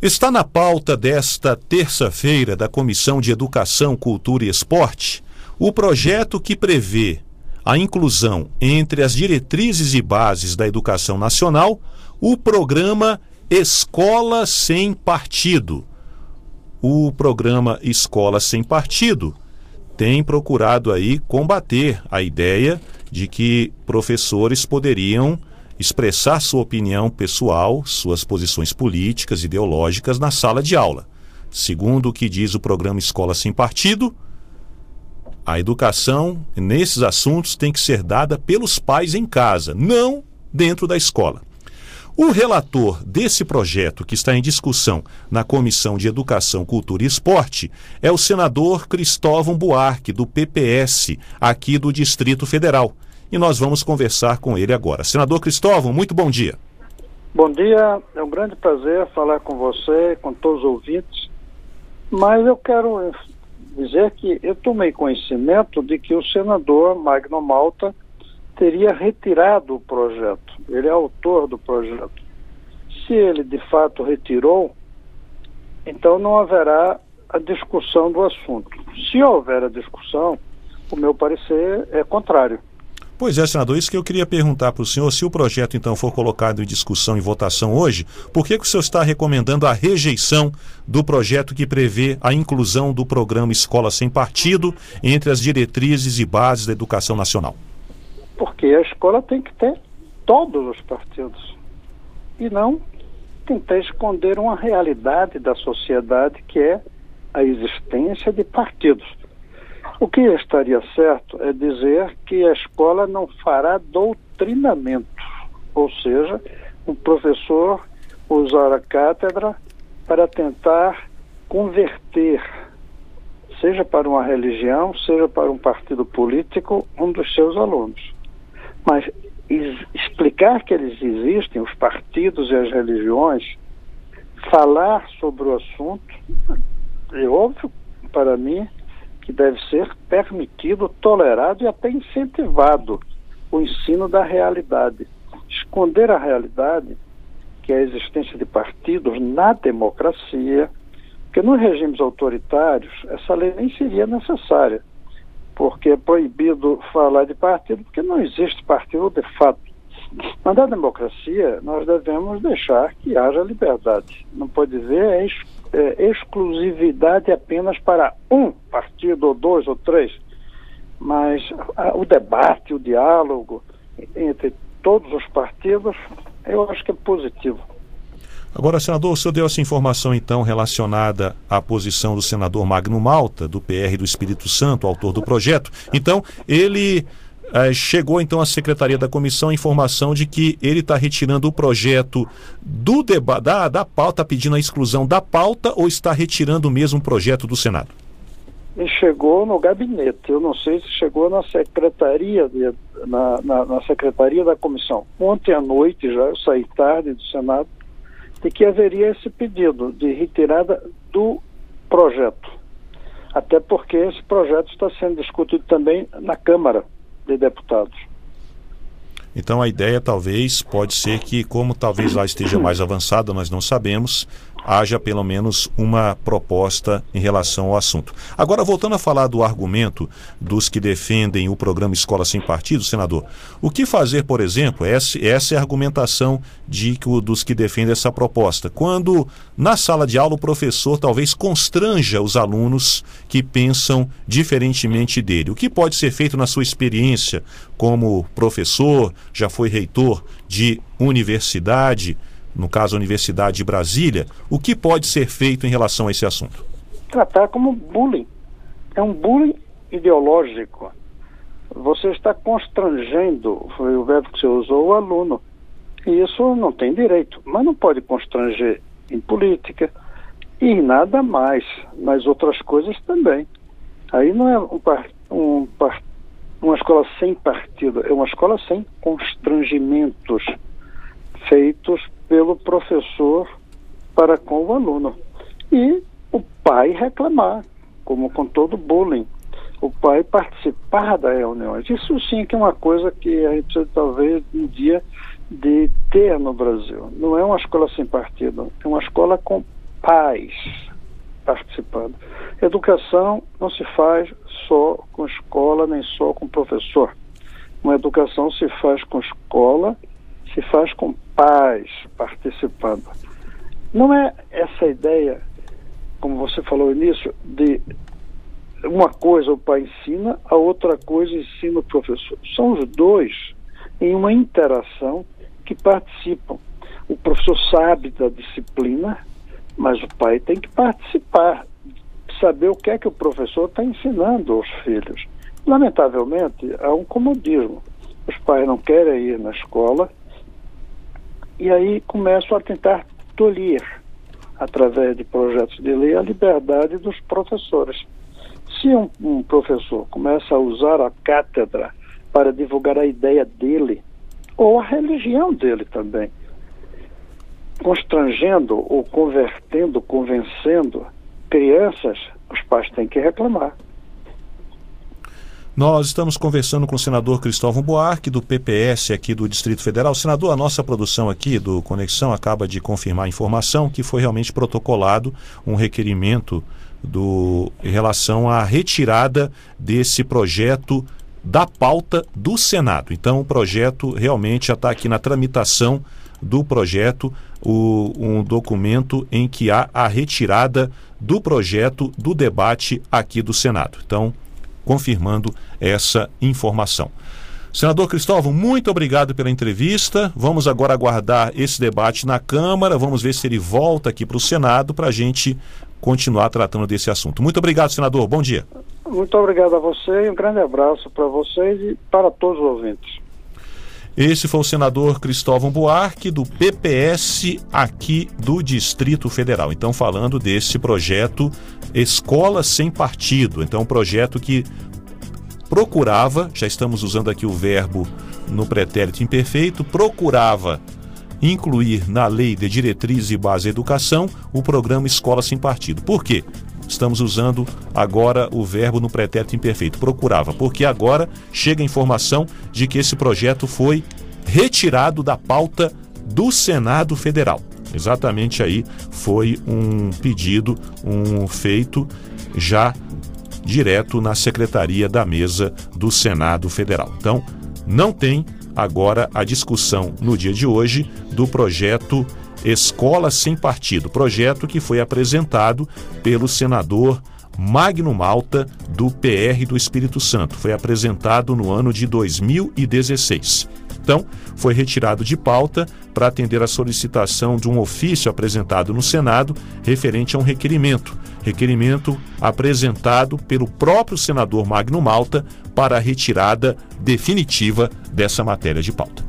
Está na pauta desta terça-feira da Comissão de Educação, Cultura e Esporte o projeto que prevê a inclusão entre as diretrizes e bases da educação nacional, o programa Escola Sem Partido. O programa Escola Sem Partido tem procurado aí combater a ideia de que professores poderiam expressar sua opinião pessoal, suas posições políticas, ideológicas na sala de aula. Segundo o que diz o programa Escola Sem Partido, a educação nesses assuntos tem que ser dada pelos pais em casa, não dentro da escola. O relator desse projeto que está em discussão na Comissão de Educação, Cultura e Esporte é o senador Cristóvão Buarque, do PPS, aqui do Distrito Federal. E nós vamos conversar com ele agora. Senador Cristóvão, muito bom dia. Bom dia, é um grande prazer falar com você, com todos os ouvintes, mas eu quero dizer que eu tomei conhecimento de que o senador Magno Malta teria retirado o projeto. Ele é autor do projeto. Se ele de fato retirou, então não haverá a discussão do assunto. Se houver a discussão, o meu parecer é contrário. Pois é, senador, isso que eu queria perguntar para o senhor, se o projeto então for colocado em discussão e votação hoje, por que o senhor está recomendando a rejeição do projeto que prevê a inclusão do programa Escola Sem Partido entre as diretrizes e bases da educação nacional? Porque a escola tem que ter todos os partidos e não tentar esconder uma realidade da sociedade que é a existência de partidos. O que estaria certo é dizer que a escola não fará doutrinamento, ou seja, um professor usar a cátedra para tentar converter, seja para uma religião, seja para um partido político, um dos seus alunos. Mas explicar que eles existem, os partidos e as religiões, falar sobre o assunto, é óbvio para mim que deve ser permitido, tolerado e até incentivado o ensino da realidade. Esconder a realidade, que é a existência de partidos na democracia, porque nos regimes autoritários essa lei nem seria necessária, porque é proibido falar de partido, porque não existe partido de fato. Mas na democracia nós devemos deixar que haja liberdade. Não pode haver exclusividade apenas para um partido, ou dois, ou três. Mas o debate, o diálogo entre todos os partidos, eu acho que é positivo. Agora, senador, o senhor deu essa informação, então, relacionada à posição do senador Magno Malta, do PR do Espírito Santo, autor do projeto. Então, ele chegou, então, à secretaria da comissão a informação de que ele está retirando o projeto do da pauta, pedindo a exclusão da pauta, ou está retirando mesmo o projeto do Senado? Ele chegou no gabinete, eu não sei se chegou na secretaria, na secretaria da comissão. Ontem à noite, já eu saí tarde do Senado, de que haveria esse pedido de retirada do projeto. Até porque esse projeto está sendo discutido também na Câmara de Deputados. Então a ideia talvez pode ser que, como talvez lá esteja mais avançada, nós não sabemos, haja pelo menos uma proposta em relação ao assunto. Agora, voltando a falar do argumento dos que defendem o programa Escola Sem Partido, senador, o que fazer, por exemplo, essa é a argumentação dos que defendem essa proposta, quando na sala de aula o professor talvez constranja os alunos que pensam diferentemente dele. O que pode ser feito na sua experiência como professor, já foi reitor de universidade, no caso a Universidade de Brasília, o que pode ser feito em relação a esse assunto? Tratar como bullying. É um bullying ideológico. Você está constrangendo, foi o verbo que você usou, o aluno. E isso não tem direito, mas não pode constranger em política e em nada mais, nas outras coisas também. Aí não é uma escola sem partido, é uma escola sem constrangimentos feitos pelo professor para com o aluno. E o pai reclamar, como com todo bullying. O pai participar das reuniões. Isso sim que é uma coisa que a gente precisa talvez um dia de ter no Brasil. Não é uma escola sem partido, é uma escola com pais participando. Educação não se faz só com escola, nem só com professor. Uma educação se faz com escola, se faz com pais participando. Não é essa ideia, como você falou no início, de uma coisa o pai ensina, a outra coisa ensina o professor. São os dois em uma interação que participam. O professor sabe da disciplina, mas o pai tem que participar, saber o que é que o professor está ensinando aos filhos. Lamentavelmente, há um comodismo. Os pais não querem ir na escola e aí começam a tentar tolir, através de projetos de lei, a liberdade dos professores. Se um professor começa a usar a cátedra para divulgar a ideia dele, ou a religião dele também, constrangendo ou convertendo, convencendo crianças, os pais têm que reclamar. Nós estamos conversando com o senador Cristóvão Buarque, do PPS aqui do Distrito Federal. Senador, a nossa produção aqui do Conexão acaba de confirmar a informação que foi realmente protocolado um requerimento em relação à retirada desse projeto da pauta do Senado. Então, o projeto realmente já está aqui na tramitação do projeto, um documento em que há a retirada do projeto do debate aqui do Senado. Então, confirmando essa informação. Senador Cristóvão, muito obrigado pela entrevista. Vamos agora aguardar esse debate na Câmara. Vamos ver se ele volta aqui para o Senado para a gente continuar tratando desse assunto. Muito obrigado, senador. Bom dia. Muito obrigado a você e um grande abraço para vocês e para todos os ouvintes. Esse foi o senador Cristóvão Buarque, do PPS aqui do Distrito Federal. Então, falando desse projeto Escola Sem Partido. Então, um projeto que procurava, já estamos usando aqui o verbo no pretérito imperfeito, procurava incluir na Lei de Diretrizes e Base da Educação o programa Escola Sem Partido. Por quê? Estamos usando agora o verbo no pretérito imperfeito, procurava, porque agora chega a informação de que esse projeto foi retirado da pauta do Senado Federal. Exatamente aí foi um pedido, feito já direto na Secretaria da Mesa do Senado Federal. Então, não tem agora a discussão no dia de hoje do projeto Escola Sem Partido, projeto que foi apresentado pelo senador Magno Malta, do PR do Espírito Santo. Foi apresentado no ano de 2016. Então, foi retirado de pauta para atender a solicitação de um ofício apresentado no Senado referente a um requerimento apresentado pelo próprio senador Magno Malta para a retirada definitiva dessa matéria de pauta.